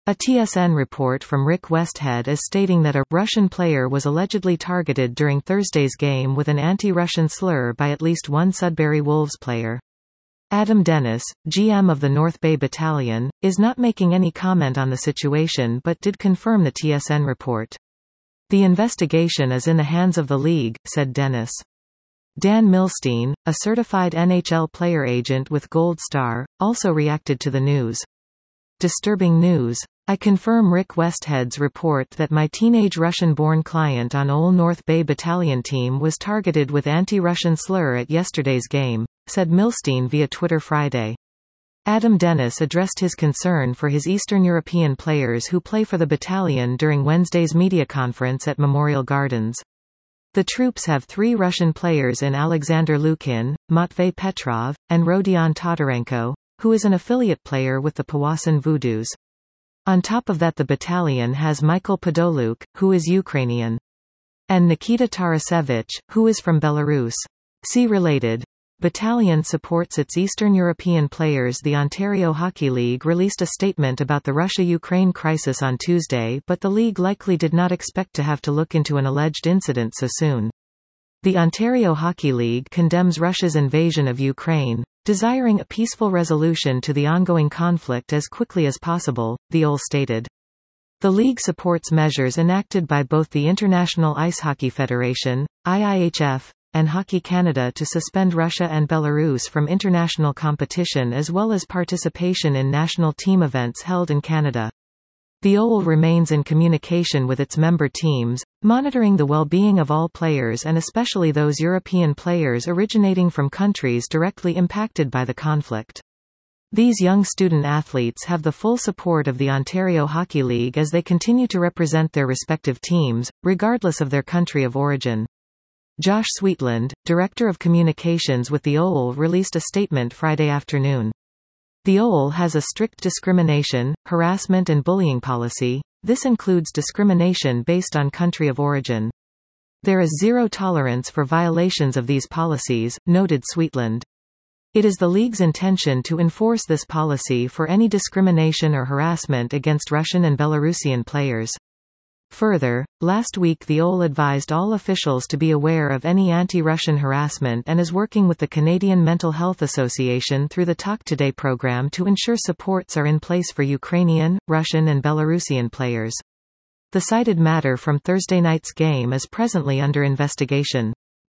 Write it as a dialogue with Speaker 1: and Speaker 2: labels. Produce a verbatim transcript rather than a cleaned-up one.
Speaker 1: A T S N report from Rick Westhead is stating that a Russian player was allegedly targeted during Thursday's game with an anti-Russian slur by at least one Sudbury Wolves player. Adam Dennis, G M of the North Bay Battalion, is not making any comment on the situation but did confirm the T S N report. "The investigation is in the hands of the league," said Dennis. Dan Milstein, a certified N H L player agent with Gold Star, also reacted to the news. "Disturbing news. I confirm Rick Westhead's report that my teenage Russian-born client on Old North Bay Battalion team was targeted with anti-Russian slur at yesterday's game," said Milstein via Twitter Friday. Adam Dennis addressed his concern for his Eastern European players who play for the battalion during Wednesday's media conference at Memorial Gardens. The troops have three Russian players in Alexander Lukin, Matvey Petrov, and Rodion Totarenko, who is an affiliate player with the Powassan Voodoos. On top of that, the battalion has Michael Podoluk, who is Ukrainian, and Nikita Tarasevich, who is from Belarus. See related. Battalion supports its Eastern European players. The Ontario Hockey League released a statement about the Russia-Ukraine crisis on Tuesday, but the league likely did not expect to have to look into an alleged incident so soon. The Ontario Hockey League condemns Russia's invasion of Ukraine, desiring a peaceful resolution to the ongoing conflict as quickly as possible, the O L stated. The league supports measures enacted by both the International Ice Hockey Federation, I I H F, and Hockey Canada to suspend Russia and Belarus from international competition as well as participation in national team events held in Canada. The O L remains in communication with its member teams, monitoring the well-being of all players and especially those European players originating from countries directly impacted by the conflict. These young student athletes have the full support of the Ontario Hockey League as they continue to represent their respective teams, regardless of their country of origin. Josh Sweetland, Director of Communications with the O L, released a statement Friday afternoon. The O L has a strict discrimination, harassment and bullying policy. This includes discrimination based on country of origin. There is zero tolerance for violations of these policies, noted Sweetland. It is the league's intention to enforce this policy for any discrimination or harassment against Russian and Belarusian players. Further, last week the O L advised all officials to be aware of any anti-Russian harassment and is working with the Canadian Mental Health Association through the Talk Today program to ensure supports are in place for Ukrainian, Russian and Belarusian players. The cited matter from Thursday night's game is presently under investigation.